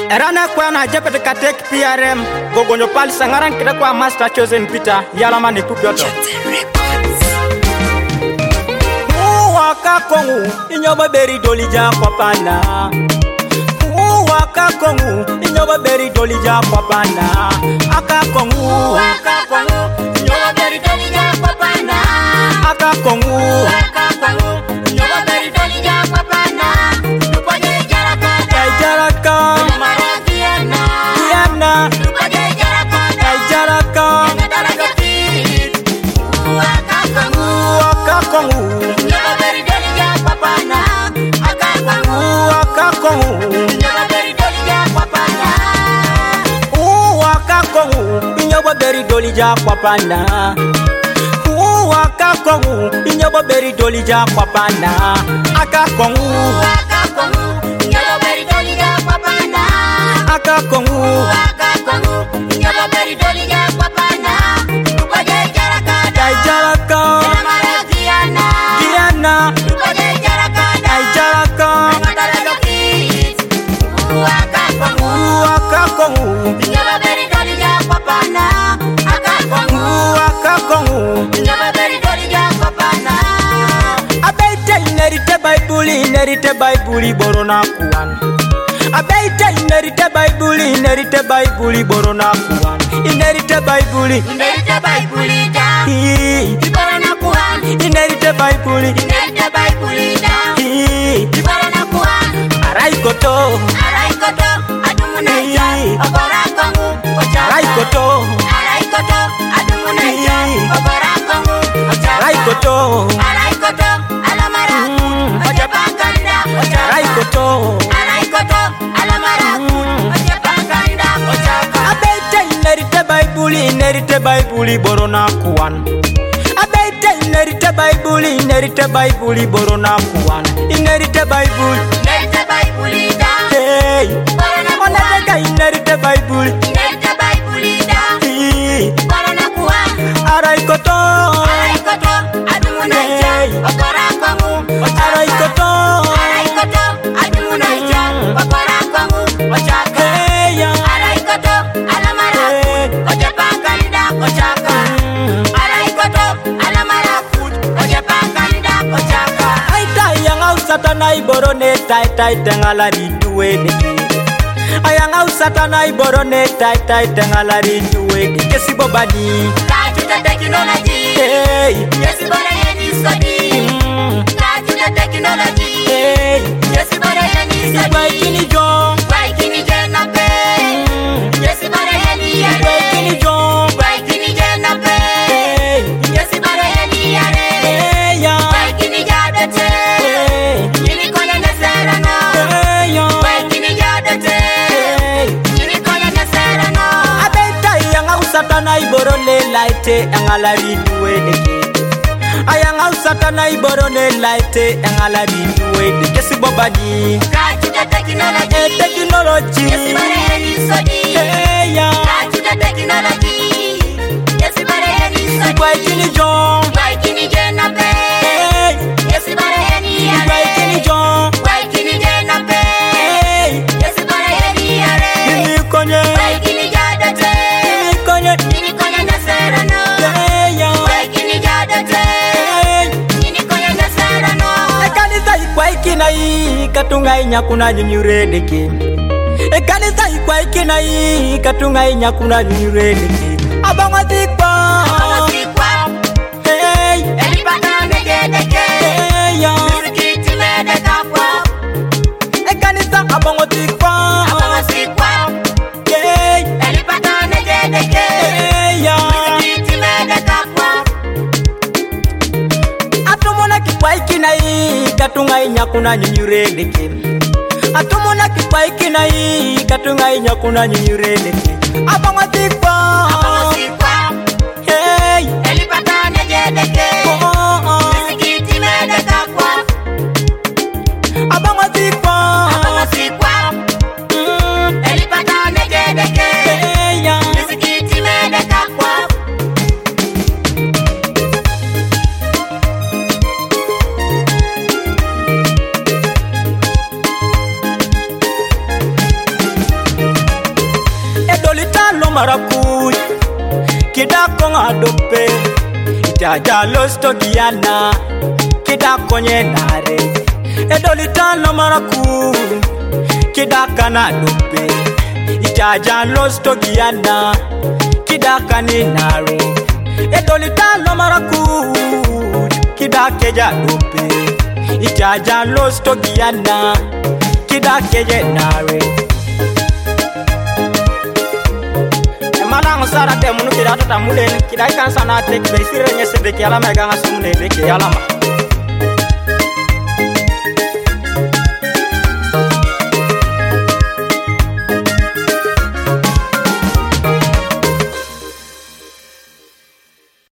Erana kwa na jepet katek PRM gogonyo pal sangaran kida kwa Master Chosen Peter yala mani kupyoto Waka kongu inyoba beri dolija kwa pana Waka kongu inyoba beri dolija kwa pana Aka kongu inyoba beri dolija kwa pana Aka kongu inyoba beri dolija kwa pana Lupaje jaraka Jaraka Diana Lupaje Jaraka Nadaraka fit Waka kongu inyoba beri dolija kwa pana Waka kongu inyoba beri dolija kwa pana Waka kongu inyoba beri dolija kwa pana Waka kongu inyoba beri dolija kwa pana Aka kongu inyoba beri dolija kwa pana Aka kongu inyoba beri dolija kwa pana Lupaje jaraka Jaraka Diana Lupaje jaraka Jaraka Nadaraka fit Waka kongu inyoba beri dolija kwa pana Waka kongu inyoba beri dolija kwa pana Abeite inerite Bible borona kuwan Abeite inerite Bible borona kuwan Inerite Bible Inerite Bible da Ibara na kuhan Inerite Bible Inerite Bible da Ibara na kuhan Araikoto Araikoto Adumunaija Obara kongu Araikoto Adumunaija Obara kongu Araikoto Araikoto Alamara Ojapakanda Araikoto Alamara Ojapakanda Abeite inerite Bible borona kuwan Abeite inerite Bible borona kuwan Inerite Bible Inerite Bible da Hey Ibara na kuhan Onateka inerite Bible Inerite Bible da Hey Ibara na kuhan Araikoto Araikoto Adumunaija Obara kongu Araikoto Adumunaija Obara kongu Hey ya Araikoto Alamara Ojapakanda Araikoto Alamara Ojapakanda Aita yang satana iborone tai tengala riduwe deke Ayang satana iborone tai tengala riduwe deke sibobadi Kajuta technology Hey Yesi bora yeni sodi Kajuta technology Hey Yesi bora yeni sodi Waikini jong Waikini jena pe Yesi bora yeni yare Waikini jong Waikini jena pe Hey Yesi bora yeni yare Hey ya Waikini jadete Hey Yini kone nesera no Hey ya Waikini jadete Hey Yini kone nesera no Abeita yang satana iborone laite engala riduwe deke Ayang satana iborone laite engala riduwe deke sibobadi Kajuta technology Technology Yesi bora yeni sodi Hey ya Kajuta technology Yesi bora yeni sodi Waikini jong Waikini jena pe Hey Yesi bora yeni yare Waikini jong Waikini jena pe Hey Yesi bora yeni yare Nini konye Waikini jadete Nini konye Yini kone nesera no Hey ya Waikini jadete Hey Yini kone nesera no Ekanisa ikwaikina hii katunga inyakuna nyunyure deke Ekanisa ikwaikina hii katunga inyakuna nyunyure deke Abango zikwa Abasikwa Hey Elipata negedeke Hey ya Misikiti medeka kwa Ekanisa abango zikwa Abasikwa Hey Elipata negedeke Hey ya Misikiti medeka kwa Atumona kikwaikina hii katunga inyakuna nyunyure deke Atumona kikwaikina hii katunga inyakuna nyunyure deke Abango zikwa Abasikwa Hey Elipata negedeke Misikiti medeka kwa Abango zikwa Abasikwa Elipata negedeke Hey ya Misikiti medeka kwa marakuj Kida konga dope Itaja losto diana Kida konye nare Edolitano marakuj Kida kana dope Itaja losto diana Kida kani nare Edolitano marakuj Kida keja dope Itaja losto diana Kida keje nare Malang sara te munu kira ta mulen kira kan sana tek be sire nyese de kala mega ngasumne de kala ma